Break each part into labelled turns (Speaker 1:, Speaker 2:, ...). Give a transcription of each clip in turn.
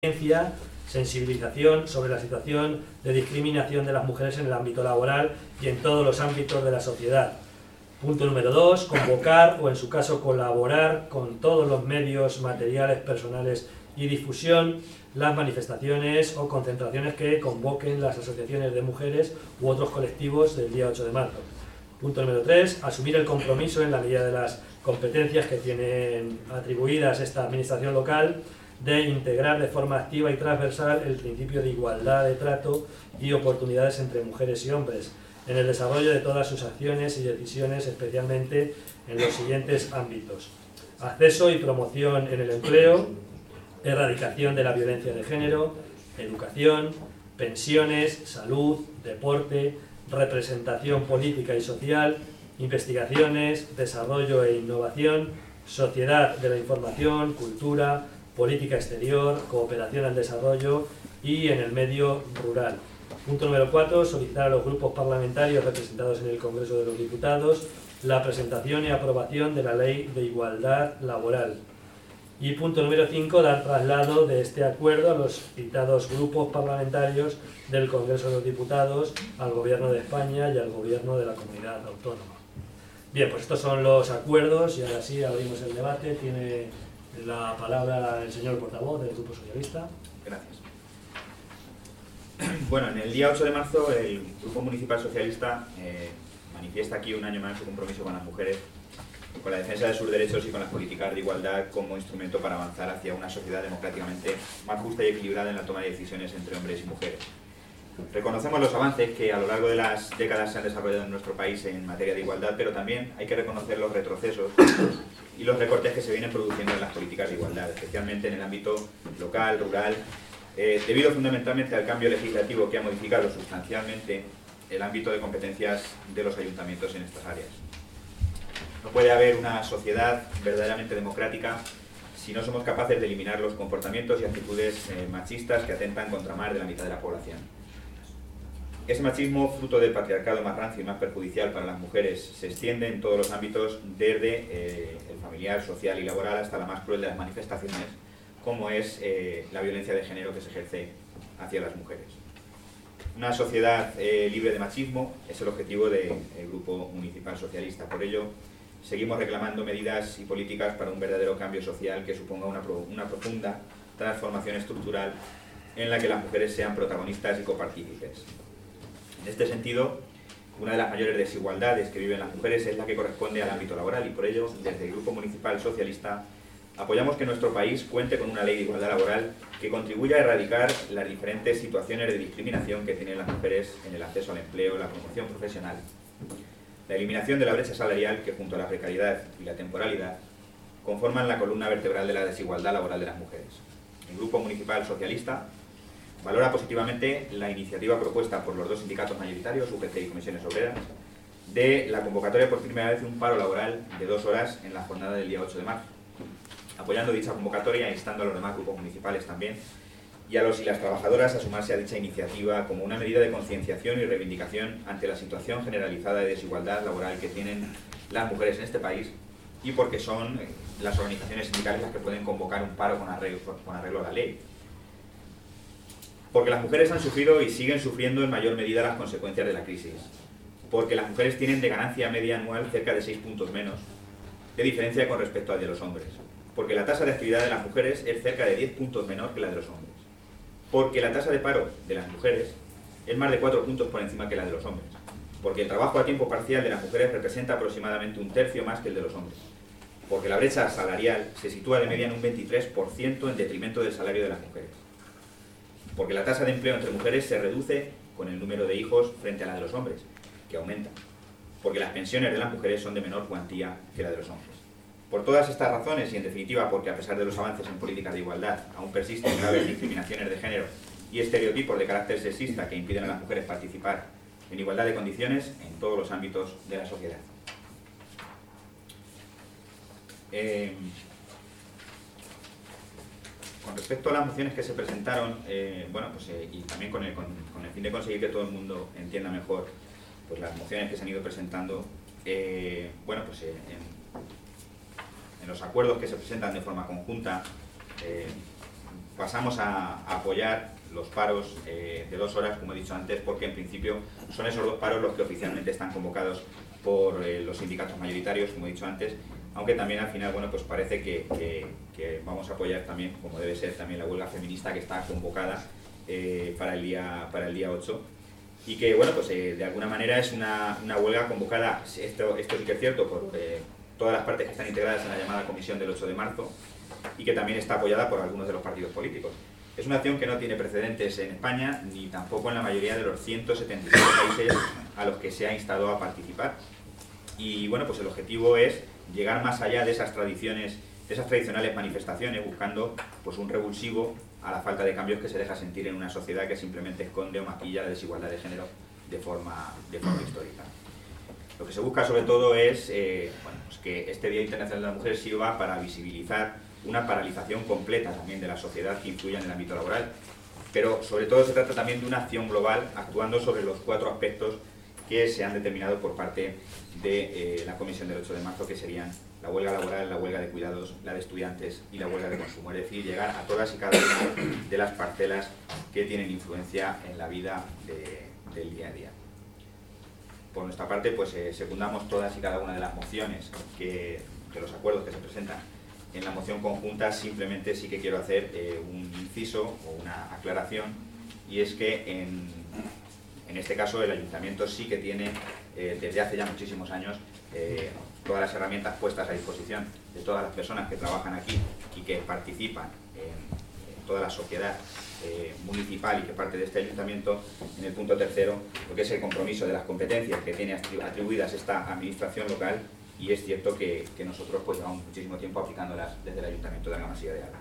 Speaker 1: sensibilización sobre la situación de discriminación de las mujeres en el ámbito laboral y en todos los ámbitos de la sociedad. Punto número 2, convocar o en su caso colaborar con todos los medios materiales, personales y difusión las manifestaciones o concentraciones que convoquen las asociaciones de mujeres u otros colectivos del día 8 de marzo. Punto número 3, asumir el compromiso en la medida de las competencias que tienen atribuidas esta administración local de integrar de forma activa y transversal el principio de igualdad de trato y oportunidades entre mujeres y hombres en el desarrollo de todas sus acciones y decisiones, especialmente en los siguientes ámbitos: acceso y promoción en el empleo, erradicación de la violencia de género, educación, pensiones, salud, deporte, representación política y social, investigaciones, desarrollo e innovación, sociedad de la información, cultura, política exterior, cooperación al desarrollo y en el medio rural. Punto número 4, solicitar a los grupos parlamentarios representados en el Congreso de los Diputados la presentación y aprobación de la Ley de Igualdad Laboral. Y punto número 5, dar traslado de este acuerdo a los citados grupos parlamentarios del Congreso de los Diputados, al Gobierno de España y al Gobierno de la Comunidad Autónoma. Bien, pues estos son los acuerdos y ahora sí abrimos el debate. Tiene la palabra el señor portavoz del Grupo Socialista.
Speaker 2: Gracias. Bueno, en el día 8 de marzo el Grupo Municipal Socialista manifiesta aquí un año más su compromiso con las mujeres, con la defensa de sus derechos y con las políticas de igualdad como instrumento para avanzar hacia una sociedad democráticamente más justa y equilibrada en la toma de decisiones entre hombres y mujeres. Reconocemos los avances que a lo largo de las décadas se han desarrollado en nuestro país en materia de igualdad, pero también hay que reconocer los retrocesos y los recortes que se vienen produciendo en las políticas de igualdad, especialmente en el ámbito local, rural, debido fundamentalmente al cambio legislativo que ha modificado sustancialmente el ámbito de competencias de los ayuntamientos en estas áreas. No puede haber una sociedad verdaderamente democrática si no somos capaces de eliminar los comportamientos y actitudes machistas que atentan contra más de la mitad de la población. Ese machismo, fruto del patriarcado más rancio y más perjudicial para las mujeres, se extiende en todos los ámbitos, desde el familiar, social y laboral hasta la más cruel de las manifestaciones, como es la violencia de género que se ejerce hacia las mujeres. Una sociedad libre de machismo es el objetivo del Grupo Municipal Socialista. Por ello, seguimos reclamando medidas y políticas para un verdadero cambio social que suponga una profunda transformación estructural en la que las mujeres sean protagonistas y copartícipes. En este sentido, una de las mayores desigualdades que viven las mujeres es la que corresponde al ámbito laboral y por ello, desde el Grupo Municipal Socialista, apoyamos que nuestro país cuente con una ley de igualdad laboral que contribuya a erradicar las diferentes situaciones de discriminación que tienen las mujeres en el acceso al empleo, la promoción profesional, la eliminación de la brecha salarial que, junto a la precariedad y la temporalidad, conforman la columna vertebral de la desigualdad laboral de las mujeres. El Grupo Municipal Socialista valora positivamente la iniciativa propuesta por los dos sindicatos mayoritarios, UGT y Comisiones Obreras, de la convocatoria por primera vez de un paro laboral de 2 horas en la jornada del día 8 de marzo. Apoyando dicha convocatoria e instando a los demás grupos municipales también y a los y las trabajadoras a sumarse a dicha iniciativa como una medida de concienciación y reivindicación ante la situación generalizada de desigualdad laboral que tienen las mujeres en este país y porque son las organizaciones sindicales las que pueden convocar un paro con arreglo a la ley. Porque las mujeres han sufrido y siguen sufriendo en mayor medida las consecuencias de la crisis. Porque las mujeres tienen de ganancia media anual cerca de 6 puntos menos de diferencia con respecto al de los hombres. Porque la tasa de actividad de las mujeres es cerca de 10 puntos menor que la de los hombres. Porque la tasa de paro de las mujeres es más de 4 puntos por encima que la de los hombres. Porque el trabajo a tiempo parcial de las mujeres representa aproximadamente 1/3 más que el de los hombres. Porque la brecha salarial se sitúa de media en un 23% en detrimento del salario de las mujeres. Porque la tasa de empleo entre mujeres se reduce con el número de hijos frente a la de los hombres, que aumenta. Porque las pensiones de las mujeres son de menor cuantía que la de los hombres. Por todas estas razones y en definitiva porque a pesar de los avances en políticas de igualdad aún persisten graves discriminaciones de género y estereotipos de carácter sexista que impiden a las mujeres participar en igualdad de condiciones en todos los ámbitos de la sociedad. Con respecto a las mociones que se presentaron, y también con el fin de conseguir que todo el mundo entienda mejor pues, las mociones que se han ido presentando, en los acuerdos que se presentan de forma conjunta, pasamos a apoyar los paros de 2 horas, como he dicho antes, porque en principio son esos 2 paros los que oficialmente están convocados por los sindicatos mayoritarios, como he dicho antes, aunque también al final, bueno, pues parece que vamos a apoyar también, como debe ser, también la huelga feminista que está convocada para el día 8, y que, bueno, pues de alguna manera es una huelga convocada, esto sí que es cierto, por todas las partes que están integradas en la llamada comisión del 8 de marzo, y que también está apoyada por algunos de los partidos políticos. Es una acción que no tiene precedentes en España, ni tampoco en la mayoría de los 177 países a los que se ha instado a participar. Y bueno, pues el objetivo es llegar más allá de esas tradiciones, de esas tradicionales manifestaciones, buscando pues un revulsivo a la falta de cambios que se deja sentir en una sociedad que simplemente esconde o maquilla la desigualdad de género de forma histórica. Lo que se busca sobre todo es bueno, pues que este Día Internacional de la Mujer sirva para visibilizar una paralización completa también de la sociedad que influya en el ámbito laboral, pero sobre todo se trata también de una acción global actuando sobre los 4 aspectos que se han determinado por parte de la comisión del 8 de marzo, que serían la huelga laboral, la huelga de cuidados, la de estudiantes y la huelga de consumo, es decir, llegar a todas y cada una de las parcelas que tienen influencia en la vida del día a día. Por nuestra parte, pues secundamos todas y cada una de las mociones, de los acuerdos que se presentan en la moción conjunta. Simplemente sí que quiero hacer un inciso o una aclaración, y es que en este caso el Ayuntamiento sí que tiene desde hace ya muchísimos años todas las herramientas puestas a disposición de todas las personas que trabajan aquí y que participan en toda la sociedad municipal y que parte de este Ayuntamiento, en el punto 3, lo que es el compromiso de las competencias que tiene atribuidas esta administración local. Y es cierto que nosotros pues llevamos muchísimo tiempo aplicándolas desde el Ayuntamiento de Argamasilla de Ala.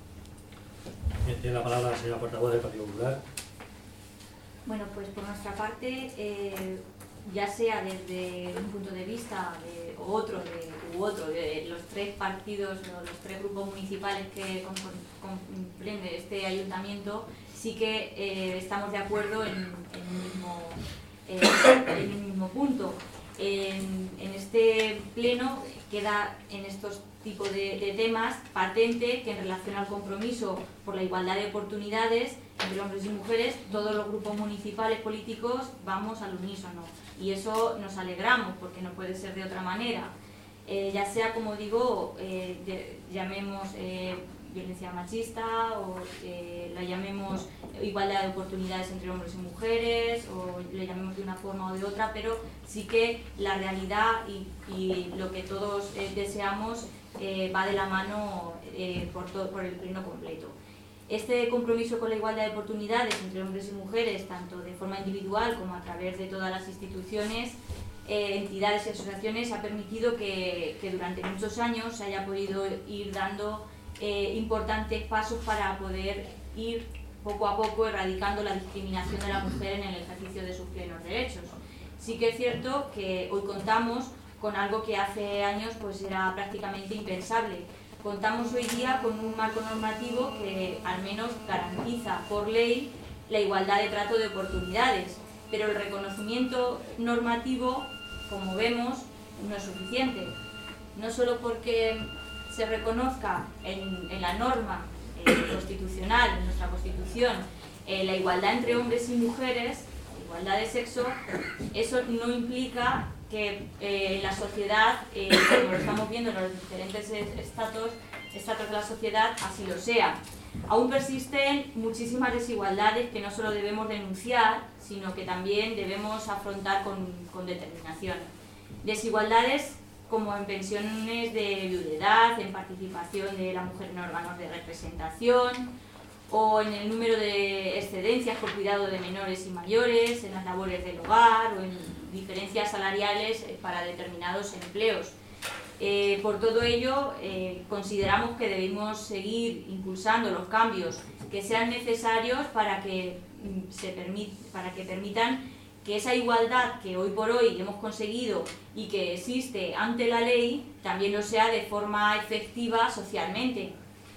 Speaker 1: Tiene la palabra la señora portavoz del Partido Popular.
Speaker 3: Bueno, pues por nuestra parte, ya sea desde un punto de vista u otro de los 3 partidos o los 3 grupos municipales que comprende este ayuntamiento, sí que estamos de acuerdo en el mismo punto. En este pleno queda en estos tipos de temas patente que en relación al compromiso por la igualdad de oportunidades entre hombres y mujeres, todos los grupos municipales políticos vamos al unísono, y eso nos alegramos porque no puede ser de otra manera, ya sea, como digo, llamemos violencia machista o la llamemos igualdad de oportunidades entre hombres y mujeres, o le llamemos de una forma o de otra, pero sí que la realidad y lo que todos deseamos va de la mano por el pleno completo. Este compromiso con la igualdad de oportunidades entre hombres y mujeres, tanto de forma individual como a través de todas las instituciones, entidades y asociaciones, ha permitido que durante muchos años se haya podido ir dando importantes pasos para poder ir poco a poco erradicando la discriminación de la mujer en el ejercicio de sus plenos derechos. Sí que es cierto que hoy contamos con algo que hace años pues era prácticamente impensable. Contamos hoy día con un marco normativo que al menos garantiza por ley la igualdad de trato de oportunidades, pero el reconocimiento normativo, como vemos, no es suficiente. No solo porque se reconozca en la norma constitucional, en nuestra Constitución, la igualdad entre hombres y mujeres, igualdad de sexo, eso no implica que la sociedad, como lo estamos viendo en los diferentes estratos de la sociedad, así lo sea. Aún persisten muchísimas desigualdades que no solo debemos denunciar, sino que también debemos afrontar con determinación. Desigualdades como en pensiones de viudedad, en participación de la mujer en órganos de representación, o en el número de excedencias por cuidado de menores y mayores, en las labores del hogar, o en diferencias salariales para determinados empleos. Por todo ello, consideramos que debemos seguir impulsando los cambios que sean necesarios para que permitan que esa igualdad que hoy por hoy hemos conseguido y que existe ante la ley también lo sea de forma efectiva socialmente.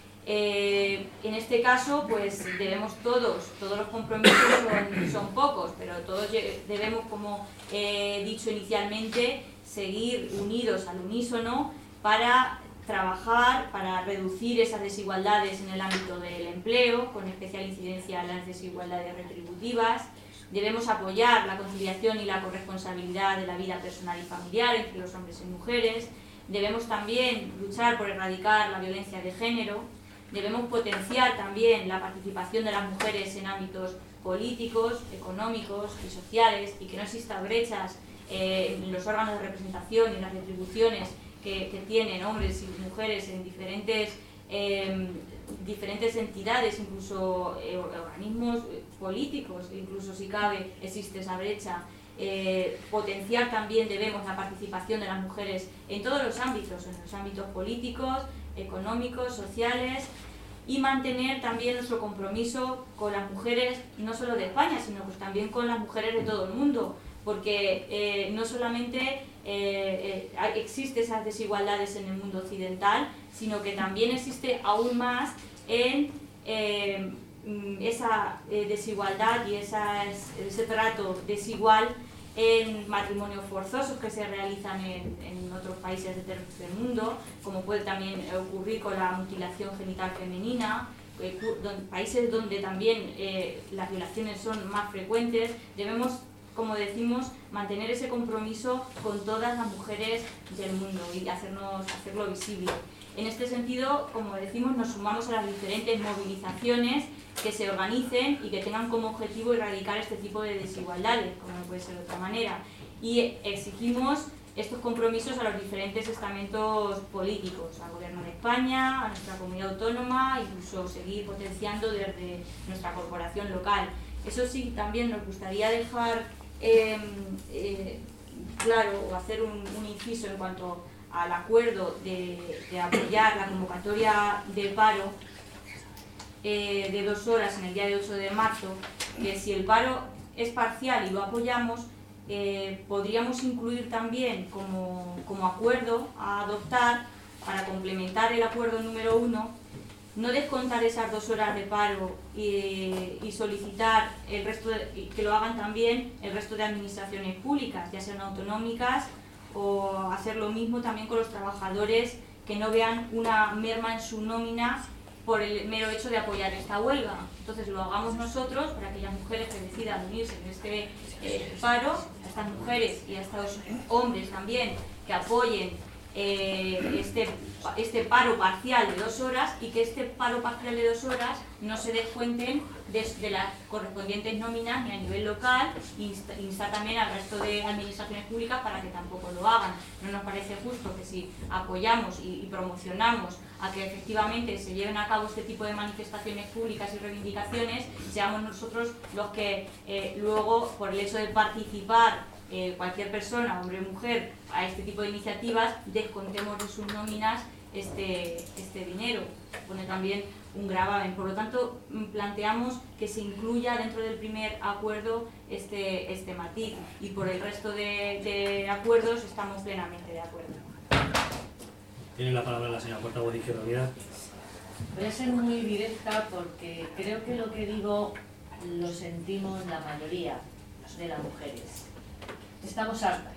Speaker 3: En este caso, pues debemos todos los compromisos son pocos, pero todos debemos, como he dicho inicialmente, seguir unidos al unísono para trabajar para reducir esas desigualdades en el ámbito del empleo, con especial incidencia en las desigualdades retributivas. Debemos apoyar la conciliación y la corresponsabilidad de la vida personal y familiar entre los hombres y mujeres. Debemos también luchar por erradicar la violencia de género. Debemos potenciar también la participación de las mujeres en ámbitos políticos, económicos y sociales, y que no existan brechas en los órganos de representación y en las retribuciones que tienen hombres y mujeres en diferentes entidades, incluso organismos políticos, incluso si cabe existe esa brecha. Potenciar también debemos la participación de las mujeres en todos los ámbitos, en los ámbitos políticos, económicos, sociales, y mantener también nuestro compromiso con las mujeres, no solo de España, sino pues también con las mujeres de todo el mundo, porque no solamente existen esas desigualdades en el mundo occidental, sino que también existe aún más en esa desigualdad y ese trato desigual en matrimonios forzosos que se realizan en otros países del tercer mundo, como puede también ocurrir con la mutilación genital femenina, países donde también las violaciones son más frecuentes. Debemos, como decimos, mantener ese compromiso con todas las mujeres del mundo y hacerlo visible. En este sentido, como decimos, nos sumamos a las diferentes movilizaciones que se organicen y que tengan como objetivo erradicar este tipo de desigualdades, como no puede ser de otra manera. Y exigimos estos compromisos a los diferentes estamentos políticos, al Gobierno de España, a nuestra comunidad autónoma, incluso seguir potenciando desde nuestra corporación local. Eso sí, también nos gustaría dejar claro, o hacer un inciso en cuanto al acuerdo de apoyar la convocatoria de paro de 2 horas en el día de 8 de marzo, que si el paro es parcial y lo apoyamos, podríamos incluir también como acuerdo a adoptar, para complementar el acuerdo número 1, no descontar esas 2 horas de paro y solicitar el resto que lo hagan también el resto de administraciones públicas, ya sean autonómicas, o hacer lo mismo también con los trabajadores que no vean una merma en su nómina por el mero hecho de apoyar esta huelga. Entonces lo hagamos nosotros, para aquellas mujeres que decidan unirse en este paro, a estas mujeres y a estos hombres también que apoyen este paro parcial de 2 horas, y que este paro parcial de 2 horas no se descuenten de las correspondientes nóminas ni a nivel local. Instar también al resto de administraciones públicas para que tampoco lo hagan. No nos parece justo que si apoyamos y promocionamos a que efectivamente se lleven a cabo este tipo de manifestaciones públicas y reivindicaciones, seamos nosotros los que luego, por el hecho de participar cualquier persona, hombre o mujer, a este tipo de iniciativas, descontemos de sus nóminas este dinero. Pone también un gravamen. Por lo tanto, planteamos que se incluya dentro del primer acuerdo este matiz, y por el resto de acuerdos estamos plenamente de acuerdo.
Speaker 1: Tiene la palabra la señora portavoz de Izquierda Unida.
Speaker 4: Voy a ser muy directa porque creo que lo que digo lo sentimos la mayoría de las mujeres. Estamos hartas.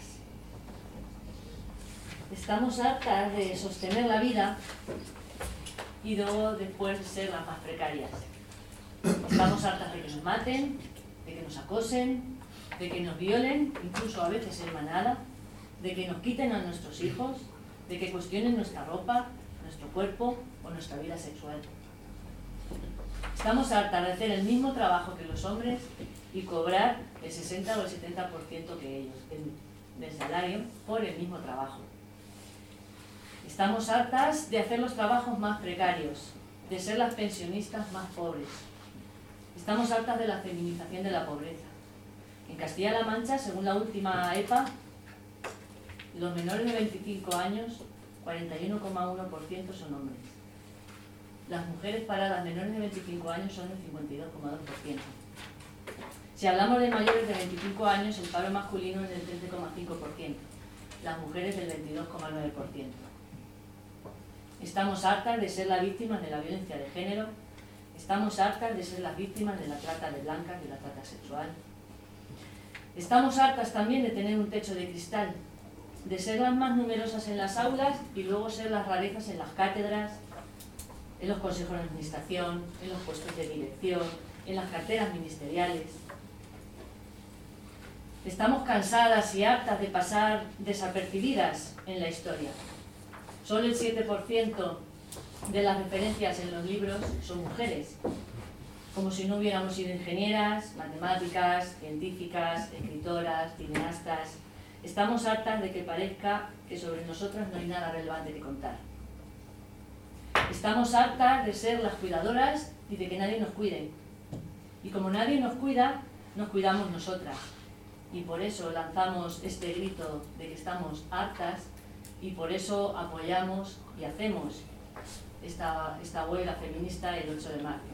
Speaker 4: Estamos hartas de sostener la vida y luego después de ser las más precarias. Estamos hartas de que nos maten, de que nos acosen, de que nos violen, incluso a veces en manada, de que nos quiten a nuestros hijos, de que cuestionen nuestra ropa, nuestro cuerpo o nuestra vida sexual. Estamos hartas de hacer el mismo trabajo que los hombres y cobrar el 60 o el 70% que ellos del salario por el mismo trabajo. Estamos hartas de hacer los trabajos más precarios, de ser las pensionistas más pobres. Estamos hartas de la feminización de la pobreza. En Castilla-La Mancha, según la última EPA, los menores de 25 años, 41,1% son hombres. Las mujeres paradas menores de 25 años son el 52,2%. Si hablamos de mayores de 25 años, el paro masculino es del 13,5%, las mujeres del 22,9%. Estamos hartas de ser las víctimas de la violencia de género, estamos hartas de ser las víctimas de la trata de blancas, de la trata sexual. Estamos hartas también de tener un techo de cristal, de ser las más numerosas en las aulas y luego ser las rarezas en las cátedras, en los consejos de administración, en los puestos de dirección, en las carteras ministeriales. Estamos cansadas y hartas de pasar desapercibidas en la historia. Solo el 7% de las referencias en los libros son mujeres, como si no hubiéramos sido ingenieras, matemáticas, científicas, escritoras, cineastas. Estamos hartas de que parezca que sobre nosotras no hay nada relevante que contar. Estamos hartas de ser las cuidadoras y de que nadie nos cuide. Y como nadie nos cuida, nos cuidamos nosotras. Y por eso lanzamos este grito de que estamos hartas y por eso apoyamos y hacemos esta huelga feminista el 8 de marzo.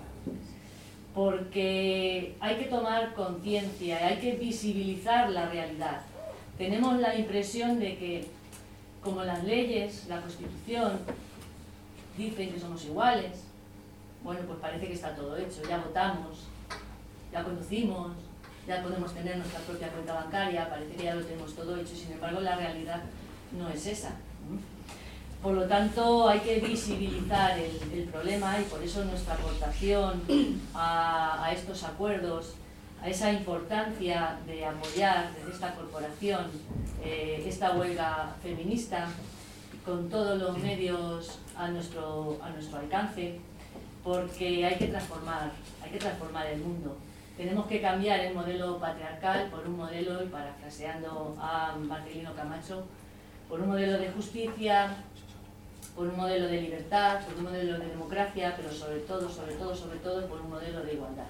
Speaker 4: Porque hay que tomar conciencia, hay que visibilizar la realidad. Tenemos la impresión de que, como las leyes, la Constitución, dicen que somos iguales, bueno, pues parece que está todo hecho, ya votamos, ya conducimos, ya podemos tener nuestra propia cuenta bancaria, parece que ya lo tenemos todo hecho, sin embargo la realidad no es esa. Por lo tanto, hay que visibilizar el problema y por eso nuestra aportación a estos acuerdos, a esa importancia de apoyar desde esta corporación esta huelga feminista con todos los medios a nuestro alcance, porque hay que transformar el mundo. Tenemos que cambiar el modelo patriarcal por un modelo, y parafraseando a Marcelino Camacho, por un modelo de justicia, por un modelo de libertad, por un modelo de democracia, pero sobre todo, por un modelo de igualdad.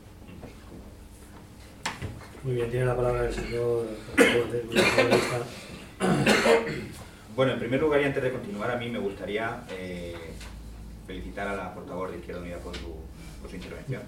Speaker 1: Muy bien, tiene la palabra el señor del Grupo Socialista.
Speaker 2: Bueno, en primer lugar y antes de continuar, a mí me gustaría felicitar a la portavoz de Izquierda Unida por su intervención.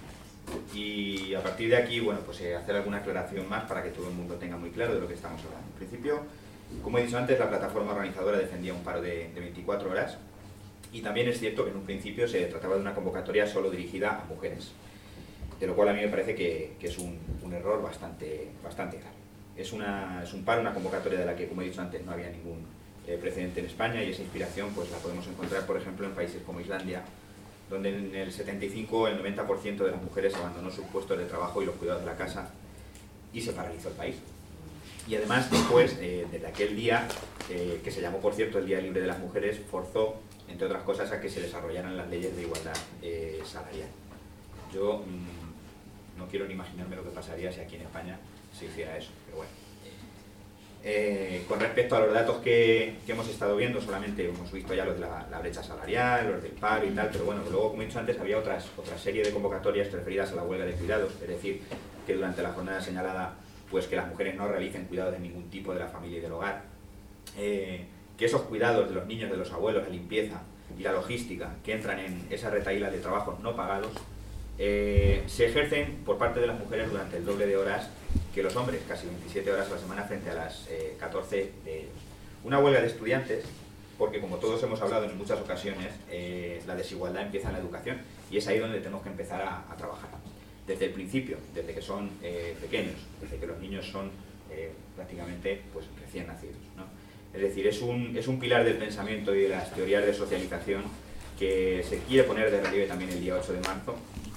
Speaker 2: Y a partir de aquí, bueno, pues hacer alguna aclaración más para que todo el mundo tenga muy claro de lo que estamos hablando. En principio, como he dicho antes, la plataforma organizadora defendía un paro de 24 horas y también es cierto que en un principio se trataba de una convocatoria solo dirigida a mujeres, de lo cual a mí me parece que es un error bastante grave. Es un paro, una convocatoria de la que, como he dicho antes, no había ningún precedente en España, y esa inspiración pues la podemos encontrar, por ejemplo, en países como Islandia, donde en el 75 el 90% de las mujeres abandonó sus puestos de trabajo y los cuidados de la casa y se paralizó el país. Y además después, desde aquel día, que se llamó por cierto el Día Libre de las Mujeres, forzó, entre otras cosas, a que se desarrollaran las leyes de igualdad salarial. Yo no quiero ni imaginarme lo que pasaría si aquí en España se hiciera eso, pero bueno. Con respecto a los datos que hemos estado viendo, solamente hemos visto ya los de la brecha salarial, los del paro y tal, pero bueno, luego, como he dicho antes, había otra serie de convocatorias referidas a la huelga de cuidados, es decir, que durante la jornada señalada, pues que las mujeres no realicen cuidados de ningún tipo de la familia y del hogar, que esos cuidados de los niños, de los abuelos, la limpieza y la logística que entran en esa retahíla de trabajos no pagados, se ejercen por parte de las mujeres durante el doble de horas que los hombres, casi 27 horas a la semana frente a las 14 de ellos. Una huelga de estudiantes, porque como todos hemos hablado en muchas ocasiones, la desigualdad empieza en la educación y es ahí donde tenemos que empezar a trabajar. Desde el principio, desde que son pequeños, desde que los niños son prácticamente pues, recién nacidos, ¿no? Es decir, es un pilar del pensamiento y de las teorías de socialización que se quiere poner de relieve también el día 8 de marzo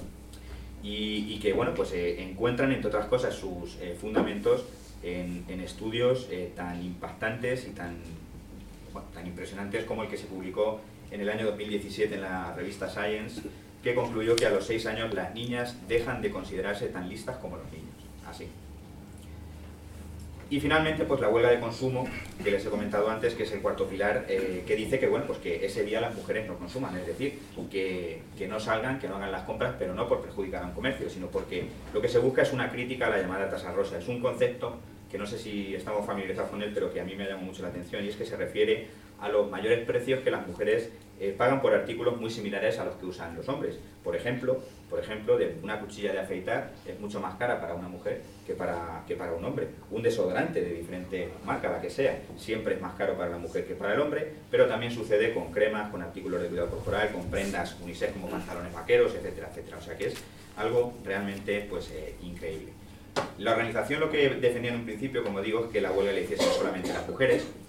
Speaker 2: y que bueno, pues, encuentran, entre otras cosas, sus fundamentos en estudios tan impactantes y tan impresionantes como el que se publicó en el año 2017 en la revista Science, que concluyó que a los 6 años las niñas dejan de considerarse tan listas como los niños. Así. Y finalmente, pues la huelga de consumo, que les he comentado antes, que es el cuarto pilar, que dice que, bueno, pues que ese día las mujeres no consuman, es decir, que no salgan, que no hagan las compras, pero no por perjudicar a un comercio, sino porque lo que se busca es una crítica a la llamada tasa rosa. Es un concepto que no sé si estamos familiarizados con él, pero que a mí me llama mucho la atención, y es que se refiere a los mayores precios que las mujeres pagan por artículos muy similares a los que usan los hombres. Por ejemplo, de una cuchilla de afeitar es mucho más cara para una mujer que para un hombre. Un desodorante de diferente marca, la que sea, siempre es más caro para la mujer que para el hombre, pero también sucede con cremas, con artículos de cuidado corporal, con prendas unisex como pantalones vaqueros, etcétera, etcétera. O sea que es algo realmente pues, increíble. La organización lo que defendía en un principio, como digo, es que la huelga la hiciesen solamente las mujeres,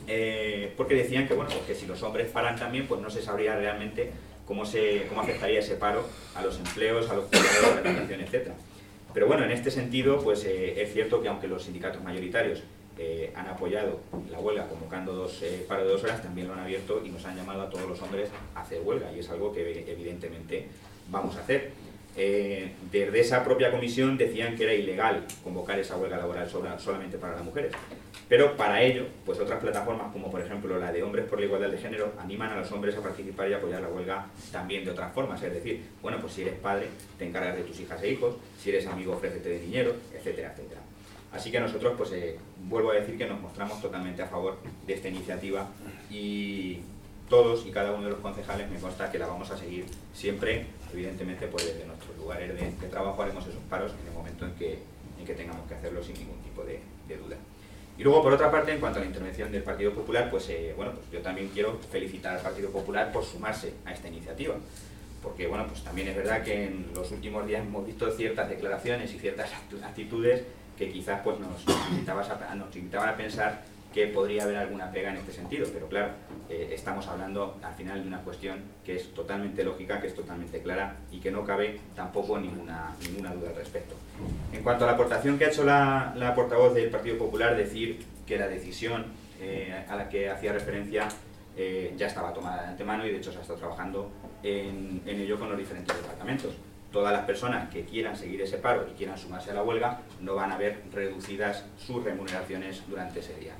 Speaker 2: porque decían que, bueno, pues que si los hombres paran también, pues no se sabría realmente cómo afectaría ese paro a los empleos, a los cuidados, a la alimentación, etc. Pero bueno, en este sentido, pues es cierto que aunque los sindicatos mayoritarios han apoyado la huelga convocando paro de 2 horas, también lo han abierto y nos han llamado a todos los hombres a hacer huelga, y es algo que evidentemente vamos a hacer. Desde esa propia comisión decían que era ilegal convocar esa huelga laboral solamente para las mujeres, pero para ello, pues otras plataformas como por ejemplo la de Hombres por la Igualdad de Género animan a los hombres a participar y apoyar la huelga también de otras formas, es decir, bueno, pues si eres padre te encargas de tus hijas e hijos, si eres amigo ofrécete de dinero, etcétera, etcétera. Así que nosotros, pues vuelvo a decir que nos mostramos totalmente a favor de esta iniciativa, y todos y cada uno de los concejales me consta que la vamos a seguir siempre. Evidentemente, pues desde nuestros lugares de trabajo haremos esos paros en el momento en que tengamos que hacerlo sin ningún tipo de duda. Y luego, por otra parte, en cuanto a la intervención del Partido Popular, pues bueno, pues yo también quiero felicitar al Partido Popular por sumarse a esta iniciativa, porque bueno, pues también es verdad que en los últimos días hemos visto ciertas declaraciones y ciertas actitudes que quizás pues nos invitaban a pensar que podría haber alguna pega en este sentido, pero claro, estamos hablando al final de una cuestión que es totalmente lógica, que es totalmente clara y que no cabe tampoco ninguna duda al respecto. En cuanto a la aportación que ha hecho la portavoz del Partido Popular, decir que la decisión a la que hacía referencia ya estaba tomada de antemano, y de hecho se ha estado trabajando en ello con los diferentes departamentos. Todas las personas que quieran seguir ese paro y quieran sumarse a la huelga no van a ver reducidas sus remuneraciones durante ese día.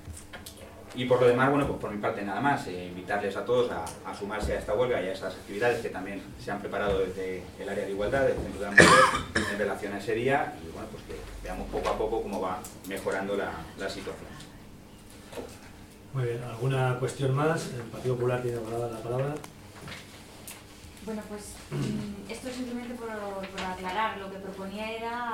Speaker 2: Y por lo demás, bueno, pues por mi parte nada más, invitarles a todos a sumarse a esta huelga y a esas actividades que también se han preparado desde el área de igualdad, desde el Centro de la Mujer, en relación a ese día, y bueno, pues que veamos poco a poco cómo va mejorando la situación.
Speaker 1: Muy bien, ¿alguna cuestión más? El Partido Popular tiene la palabra.
Speaker 3: Bueno, pues esto simplemente por aclarar, lo que proponía era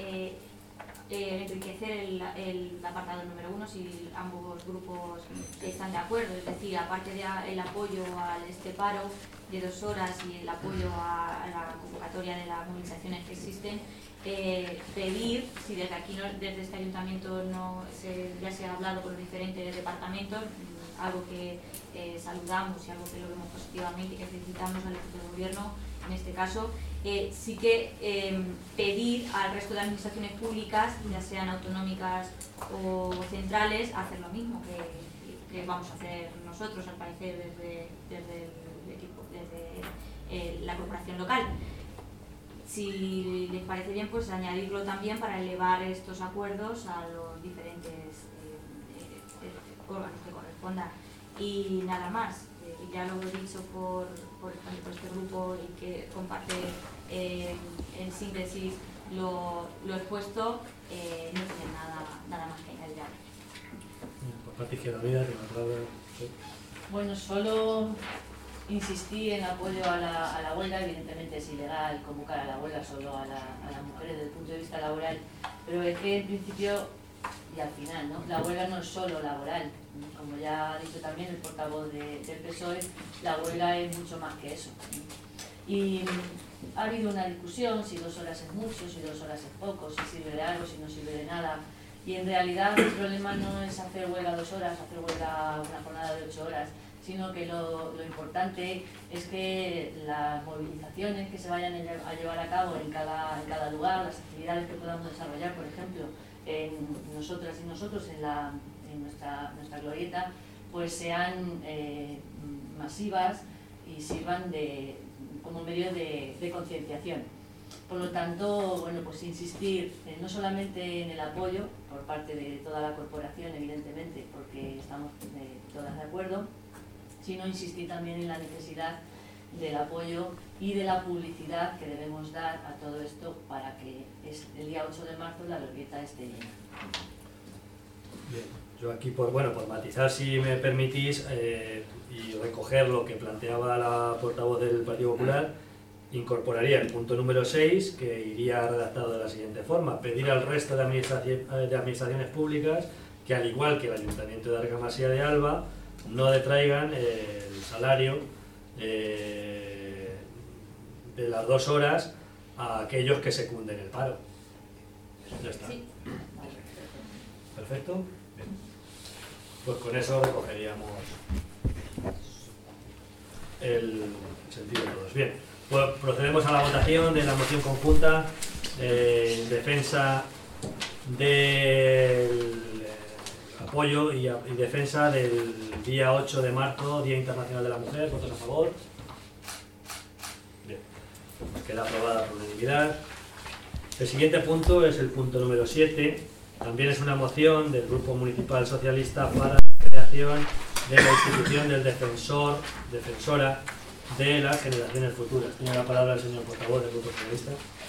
Speaker 3: enriquecer el apartado número 1 si ambos grupos están de acuerdo, es decir, aparte del apoyo a este paro de 2 horas y el apoyo a la convocatoria de las movilizaciones que existen, pedir, si desde aquí, desde este ayuntamiento ya se ha hablado con los diferentes departamentos, algo que saludamos y algo que lo vemos positivamente y que felicitamos al equipo de gobierno en este caso, sí que pedir al resto de administraciones públicas, ya sean autonómicas o centrales, hacer lo mismo que vamos a hacer nosotros, al parecer, desde el equipo, desde la corporación local. Si les parece bien, pues añadirlo también para elevar estos acuerdos a los diferentes órganos que correspondan. Y nada más, ya lo he dicho por este grupo y que comparte en síntesis lo expuesto, no tiene nada más que añadir.
Speaker 1: Por parte Izquierda Unida, tiene la palabra.
Speaker 4: Bueno, solo insistí en apoyo a la huelga. Evidentemente es ilegal convocar a la huelga solo a las mujeres desde el punto de vista laboral, pero es que en principio y al final, ¿no? La huelga no es solo laboral, como ya ha dicho también el portavoz del PSOE, la huelga es mucho más que eso. Y ha habido una discusión si 2 horas es mucho, si 2 horas es poco, si sirve de algo, si no sirve de nada. Y en realidad el problema no es hacer huelga 2 horas, hacer huelga una jornada de 8 horas, sino que lo importante es que las movilizaciones que se vayan a llevar a cabo en cada lugar, las actividades que podamos desarrollar, por ejemplo, nosotras y nosotros en nuestra glorieta, pues sean masivas y sirvan como medio de concienciación. Por lo tanto, bueno, pues insistir no solamente en el apoyo por parte de toda la corporación, evidentemente, porque estamos todas de acuerdo, sino insistir también en la necesidad del apoyo y de la publicidad que debemos dar a todo esto para que el día 8 de marzo la glorieta esté llena.
Speaker 1: Bien, yo aquí por matizar, si me permitís, y recoger lo que planteaba la portavoz del Partido Popular, incorporaría el punto número 6, que iría redactado de la siguiente forma: pedir al resto de administraciones públicas que, al igual que el Ayuntamiento de Argamasía de Alba, no detraigan el salario de las 2 horas a aquellos que secunden el paro. Ya está.
Speaker 3: Sí.
Speaker 1: Perfecto. Bien. Pues con eso recogeríamos el sentido de todos. Bien, pues procedemos a la votación de la moción conjunta en defensa del apoyo y defensa del día 8 de marzo, Día Internacional de la Mujer. ¿Votos a favor? Bien, queda aprobada por unanimidad. El siguiente punto es el punto número 7. También es una moción del Grupo Municipal Socialista para la creación de la institución del defensora de las generaciones futuras. Tiene la palabra el señor portavoz del Grupo Socialista.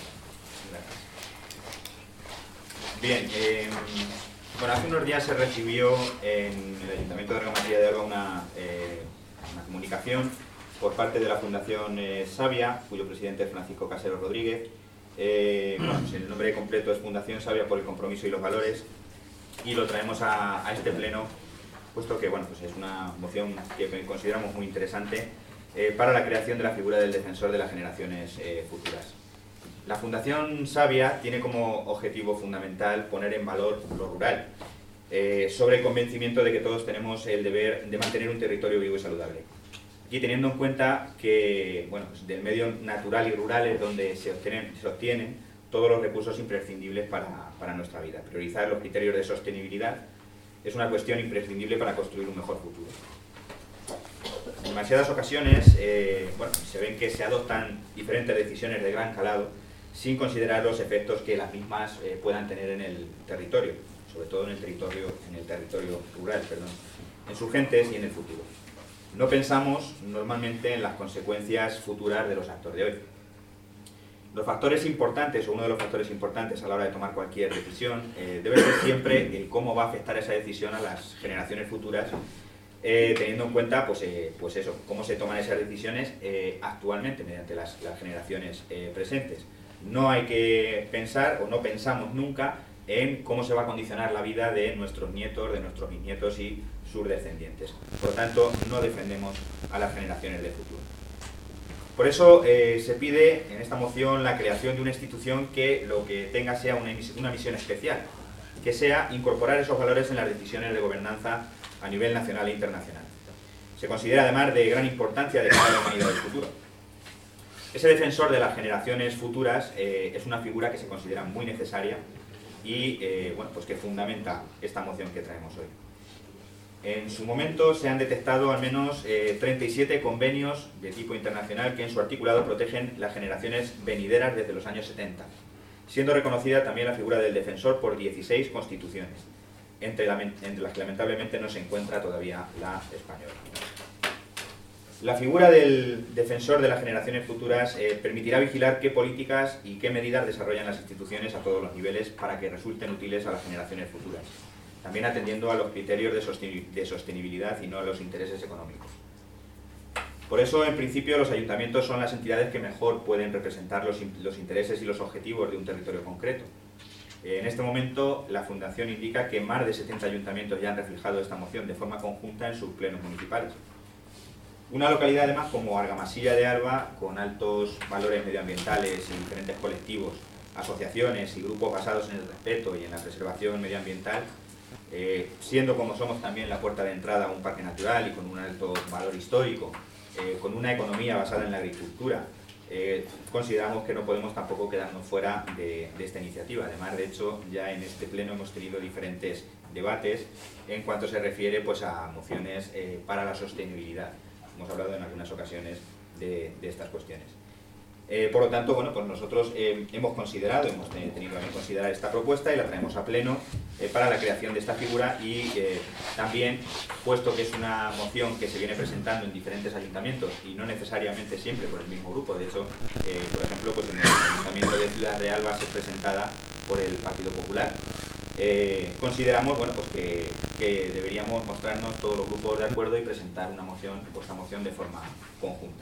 Speaker 2: Bien, bueno, hace unos días se recibió en el Ayuntamiento de Argamasilla de Alba una comunicación por parte de la Fundación Savia, cuyo presidente es Francisco Casero Rodríguez. Bueno, pues el nombre completo es Fundación Savia por el Compromiso y los Valores, y lo traemos a este pleno, puesto que bueno, pues es una moción que consideramos muy interesante para la creación de la figura del defensor de las generaciones futuras. La Fundación Savia tiene como objetivo fundamental poner en valor lo rural, sobre el convencimiento de que todos tenemos el deber de mantener un territorio vivo y saludable. Y teniendo en cuenta que bueno, pues del medio natural y rural es donde se obtienen todos los recursos imprescindibles para nuestra vida. Priorizar los criterios de sostenibilidad es una cuestión imprescindible para construir un mejor futuro. En demasiadas ocasiones bueno, se ven que se adoptan diferentes decisiones de gran calado sin considerar los efectos que las mismas puedan tener en el territorio, sobre todo en el territorio rural, en sus gentes y en el futuro. No pensamos normalmente en las consecuencias futuras de los actos de hoy. Los factores importantes, o uno de los factores importantes a la hora de tomar cualquier decisión, debe ser siempre el cómo va a afectar esa decisión a las generaciones futuras, teniendo en cuenta pues eso, cómo se toman esas decisiones actualmente mediante las generaciones presentes. No hay que pensar, o no pensamos nunca, en cómo se va a condicionar la vida de nuestros nietos, de nuestros bisnietos y sus descendientes. Por lo tanto, no defendemos a las generaciones del futuro. Por eso se pide en esta moción la creación de una institución que lo que tenga sea una misión especial, que sea incorporar esos valores en las decisiones de gobernanza a nivel nacional e internacional. Se considera además de gran importancia de cara a la humanidad del futuro. Ese defensor de las generaciones futuras es una figura que se considera muy necesaria y bueno, pues que fundamenta esta moción que traemos hoy. En su momento se han detectado al menos 37 convenios de tipo internacional que en su articulado protegen las generaciones venideras desde los años 70, siendo reconocida también la figura del defensor por 16 constituciones, entre las que lamentablemente no se encuentra todavía la española. La figura del defensor de las generaciones futuras permitirá vigilar qué políticas y qué medidas desarrollan las instituciones a todos los niveles para que resulten útiles a las generaciones futuras, también atendiendo a los criterios de sostenibilidad y no a los intereses económicos. Por eso, en principio, los ayuntamientos son las entidades que mejor pueden representar los intereses y los objetivos de un territorio concreto. En este momento, la Fundación indica que más de 70 ayuntamientos ya han reflejado esta moción de forma conjunta en sus plenos municipales. Una localidad además como Argamasilla de Alba, con altos valores medioambientales y diferentes colectivos, asociaciones y grupos basados en el respeto y en la preservación medioambiental, siendo como somos también la puerta de entrada a un parque natural y con un alto valor histórico, con una economía basada en la agricultura, consideramos que no podemos tampoco quedarnos fuera de esta iniciativa. Además, de hecho, ya en este pleno hemos tenido diferentes debates en cuanto se refiere pues, a mociones para la sostenibilidad. Hemos hablado en algunas ocasiones de estas cuestiones. Por lo tanto, bueno, pues nosotros hemos tenido que considerar esta propuesta y la traemos a pleno para la creación de esta figura y también, puesto que es una moción que se viene presentando en diferentes ayuntamientos y no necesariamente siempre por el mismo grupo, de hecho, por ejemplo, pues en el Ayuntamiento de Ciudad de Alba es presentada por el Partido Popular. Consideramos bueno, pues que deberíamos mostrarnos todos los grupos de acuerdo y presentar esta moción de forma conjunta.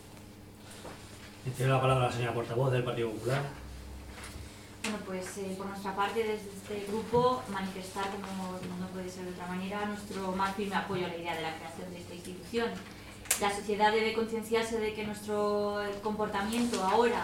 Speaker 1: Tiene la palabra la señora portavoz del Partido Popular.
Speaker 3: Bueno, pues por nuestra parte, desde este grupo, manifestar, como no puede ser de otra manera, nuestro más firme apoyo a la idea de la creación de esta institución. La sociedad debe concienciarse de que nuestro comportamiento ahora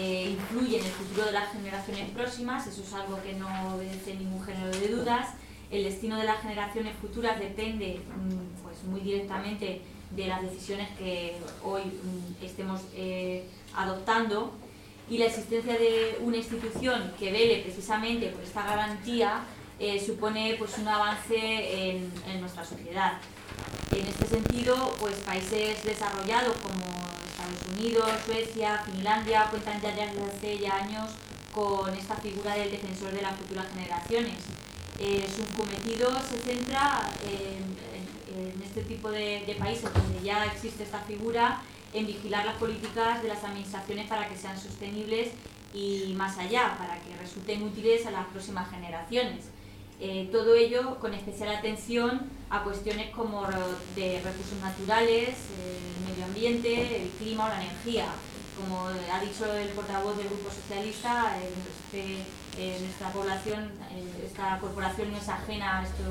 Speaker 3: influye en el futuro de las generaciones próximas, eso es algo que no obedece ningún género de dudas. el destino de las generaciones futuras depende pues muy directamente de las decisiones que hoy estemos adoptando, y la existencia de una institución que vele precisamente por esta garantía supone pues un avance en nuestra sociedad. En este sentido, pues países desarrollados como Estados Unidos, Suecia, Finlandia cuentan ya desde hace ya años con esta figura del defensor de las futuras generaciones. Su cometido se centra en este tipo de países donde ya existe esta figura, en vigilar las políticas de las administraciones para que sean sostenibles y más allá, para que resulten útiles a las próximas generaciones. Todo ello con especial atención a cuestiones como de recursos naturales, el medio ambiente, el clima o la energía. Como ha dicho el portavoz del Grupo Socialista, nuestra población, esta corporación no es ajena a estos